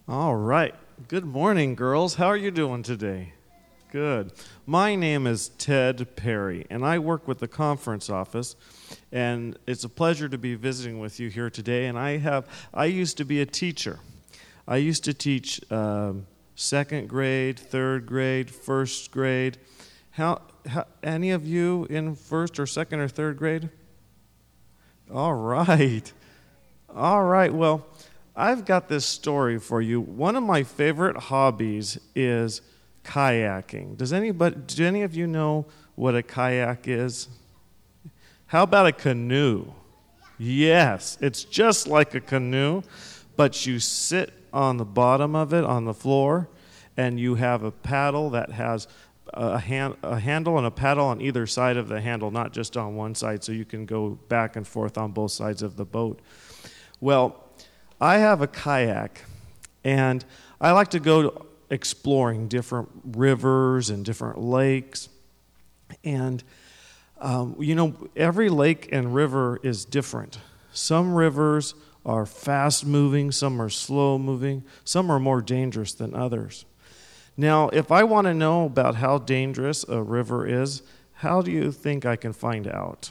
All right. Good morning, girls. How are you doing today? Good. My name is Ted Perry, and I work with the conference office, and it's a pleasure to be visiting with you here today. And I used to be a teacher. I used to teach second grade, third grade, first grade. How any of you in first or second or third grade? All right. All right. Well, I've got this story for you. One of my favorite hobbies is kayaking. Do any of you know what a kayak is? How about a canoe? Yes, it's just like a canoe, but you sit on the bottom of it on the floor, and you have a paddle that has a handle and a paddle on either side of the handle, not just on one side, so you can go back and forth on both sides of the boat. Well, I have a kayak, and I like to go exploring different rivers and different lakes. And, every lake and river is different. Some rivers are fast-moving, some are slow-moving, some are more dangerous than others. Now, if I want to know about how dangerous a river is, how do you think I can find out?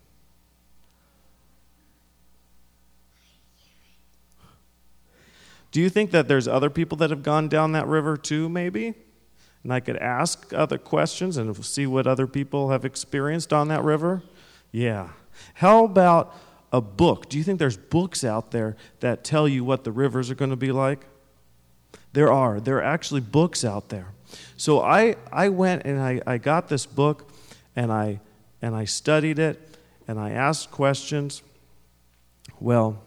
Do you think that there's other people that have gone down that river too, maybe? And I could ask other questions and see what other people have experienced on that river? Yeah. How about a book? Do you think there's books out there that tell you what the rivers are going to be like? There are. There are actually books out there. So I went and I got this book, and I studied it, and I asked questions. Well,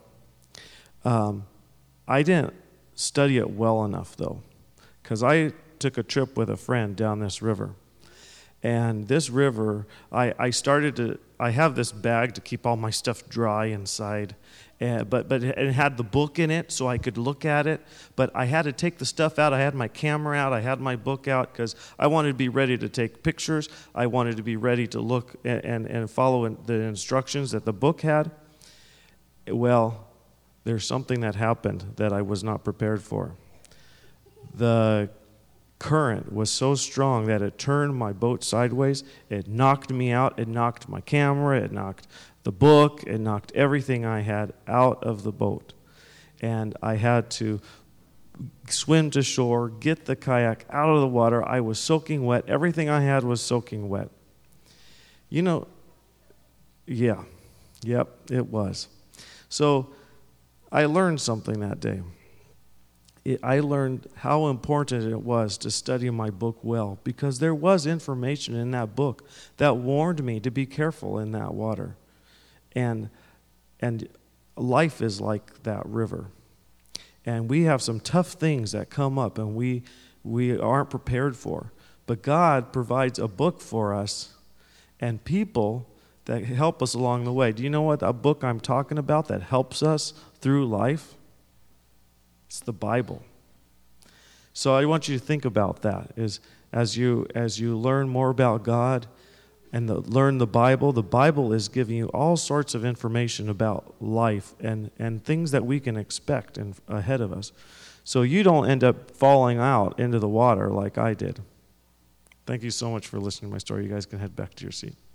I didn't study it well enough, though, because I took a trip with a friend down this river. And this river, I have this bag to keep all my stuff dry inside, but it had the book in it, so I could look at it. But I had to take the stuff out. I had my camera out. I had my book out because I wanted to be ready to take pictures. I wanted to be ready to look and follow the instructions that the book had. Well, there's something that happened that I was not prepared for. The current was so strong that it turned my boat sideways. It knocked me out. It knocked my camera. It knocked the book. It knocked everything I had out of the boat. And I had to swim to shore, get the kayak out of the water. I was soaking wet. Everything I had was soaking wet. Yep, it was. So I learned something that day. I learned how important it was to study my book well, because there was information in that book that warned me to be careful in that water. And life is like that river. And we have some tough things that come up and we aren't prepared for. But God provides a book for us and people that help us along the way. Do you know what a book I'm talking about that helps us through life? It's the Bible. So I want you to think about that. As you learn more about God and learn the Bible is giving you all sorts of information about life and things that we can expect ahead of us. So you don't end up falling out into the water like I did. Thank you so much for listening to my story. You guys can head back to your seat.